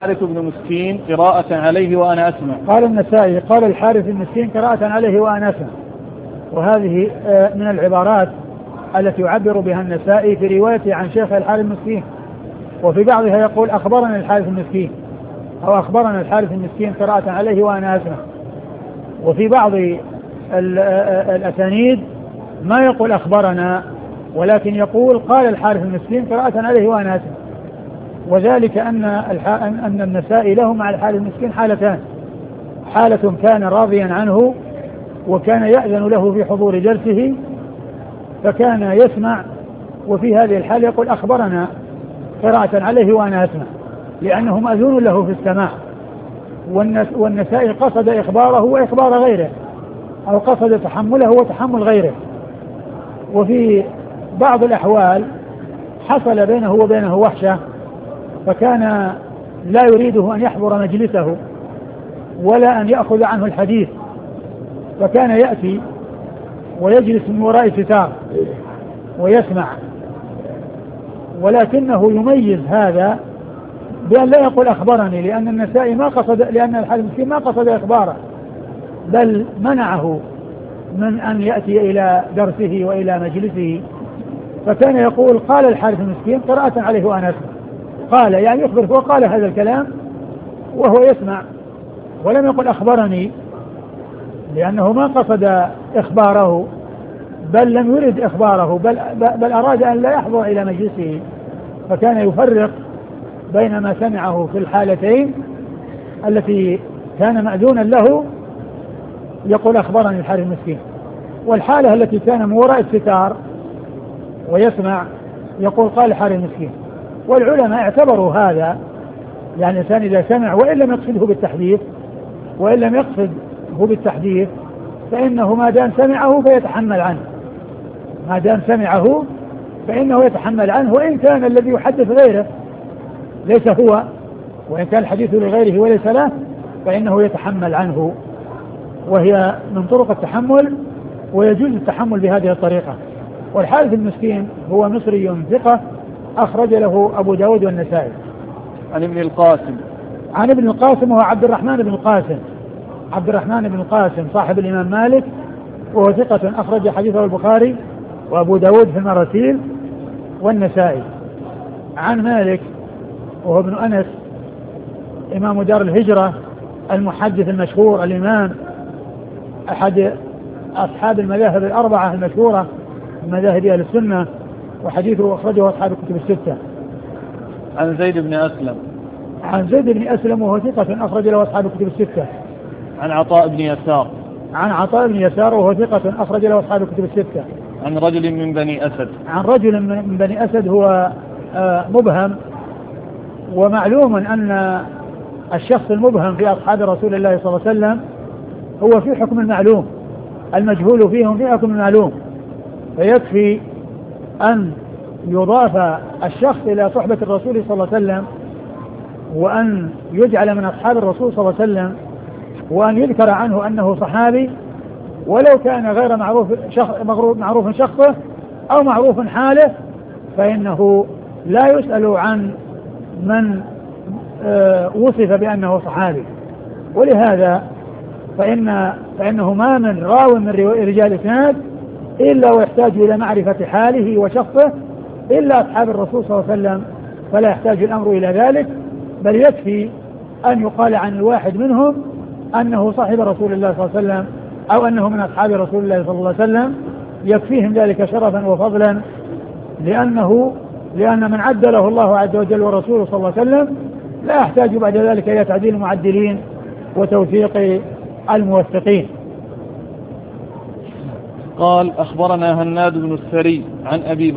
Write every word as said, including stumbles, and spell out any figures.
الحارث بن مسكين قراءة عليه وأنا أسمع. قال النسائي قال الحارث بن مسكين قراءة عليه وأنا أسمع. وهذه من العبارات التي يعبر بها النسائي في روايته عن شيخ الحارث بن مسكين، وفي بعضها يقول أخبرنا الحارث بن مسكين أو أخبرنا الحارث بن مسكين قراءة عليه وأنا أسمع. وفي بعض الأسانيد ما يقول أخبرنا ولكن يقول قال الحارث بن مسكين قراءة عليه وأنا أسمع. وذلك أن أن النسائي له مع الحارث بن مسكين حالتان: حالة كان راضيا عنه وكان يأذن له في حضور درسه فكان يسمع، وفي هذه الحالة يقول أخبرنا قراءة عليه وأنا أسمع، لأنه مأذون له في السماع. والنسائي قصد إخباره وإخبار غيره، أو قصد تحمله وتحمل غيره. وفي بعض الأحوال حصل بينه وبينه وحشة، فكان لا يريده أن يحضر مجلسه ولا أن يأخذ عنه الحديث، فكان يأتي ويجلس من وراء ستار ويسمع، ولكنه يميز هذا بأن لا يقول أخبرني، لأن النسائي ما قصد، لأن الحارث المسكين ما قصد إخباره، بل منعه من أن يأتي إلى درسه وإلى مجلسه، فكان يقول قال الحارث المسكين قراءة عليه وأنا أسمع. قال يعني يخبر، هو قال هذا الكلام وهو يسمع، ولم يقل أخبرني، لأنه ما قصد إخباره بل لم يرد إخباره، بل, بل أراد أن لا يحضر إلى مجلسه، فكان يفرق بين ما سمعه في الحالتين التي كان مأذونا له يقول أخبرني الحارث المسكين، والحالة التي كان من وراء الستار ويسمع يقول قال الحارث المسكين. والعلماء اعتبروا هذا، يعني الإنسان إذا سمع وإن لم يقصده بالتحديث وإن لم يقصده بالتحديث فإنه ما دام سمعه فيتحمل عنه، ما دام سمعه فإنه يتحمل عنه، وإن كان الذي يحدث غيره ليس هو، وإن كان الحديث لغيره وليس له فإنه يتحمل عنه، وهي من طرق التحمل ويجوز التحمل بهذه الطريقة. والحارث المسكين هو مصري ثقة أخرج له أبو داود والنسائي. عن ابن القاسم عن ابن القاسم وهو عبد الرحمن بن القاسم عبد الرحمن بن القاسم صاحب الإمام مالك، وهو ثقة أخرج حديثه البخاري وأبو داود في المراسيل والنسائي. عن مالك وهو ابن أنس إمام دار الهجرة المحدث المشهور الإمام، أحد أصحاب المذاهب الأربعة المشهورة من مذاهب أهل السنة، وحديثه أخرجه أصحاب الكتب الستة. عن زيد بن أسلم عن زيد بن أسلم وهو ثقة أخرج له أصحاب الكتب الستة. عن عطاء بن يسار عن عطاء بن يسار وهو ثقة أخرج له أصحاب الكتب الستة. عن رجل من بني أسد عن رجل من بني أسد هو مبهم، ومعلوم أن الشخص المبهم في أصحاب رسول الله صلى الله عليه وسلم هو في حكم المعلوم، المجهول فيهم في حكم المعلوم، فيكفي أن يضاف الشخص إلى صحبة الرسول صلى الله عليه وسلم، وأن يجعل من أصحاب الرسول صلى الله عليه وسلم، وأن يذكر عنه أنه صحابي، ولو كان غير معروف شخص معروف شخصه أو معروف حاله، فإنه لا يسأل عن من وصف بأنه صحابي. ولهذا فإن فإنه ما من راو من رجال إسناد إلا ويحتاج إلى معرفة حاله وشخصه إلا أصحاب الرسول صلى الله عليه وسلم، فلا يحتاج الأمر إلى ذلك، بل يكفي أن يقال عن الواحد منهم أنه صاحب رسول الله صلى الله عليه وسلم أو أنه من أصحاب رسول الله صلى الله عليه وسلم، يكفيهم ذلك شرفا وفضلا، لأنه لأن من عدله الله عز وجل ورسوله صلى الله عليه وسلم لا يحتاج بعد ذلك إلى تعديل المعدلين وتوثيق الموثقين. قال أخبرنا هناد بن السري عن أبي